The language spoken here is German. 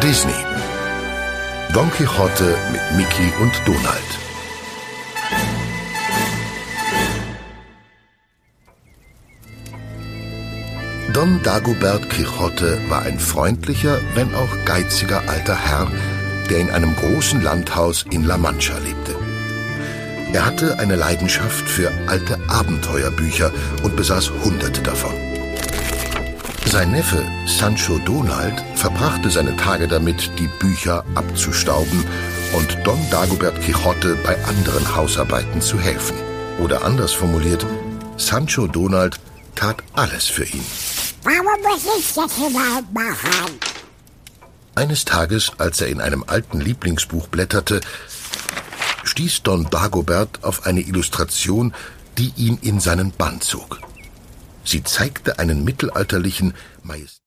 Disney. Don Quixote mit Mickey und Donald. Don Dagobert Quixote war ein freundlicher, wenn auch geiziger alter Herr, der in einem großen Landhaus in La Mancha lebte. Er hatte eine Leidenschaft für alte Abenteuerbücher und besaß Hunderte davon. Sein Neffe Sancho Donald verbrachte seine Tage damit, die Bücher abzustauben und Don Dagobert Quixote bei anderen Hausarbeiten zu helfen. Oder anders formuliert, Sancho Donald tat alles für ihn. Warum muss ich das überhaupt machen? Eines Tages, als er in einem alten Lieblingsbuch blätterte, stieß Don Dagobert auf eine Illustration, die ihn in seinen Bann zog. Sie zeigte einen mittelalterlichen,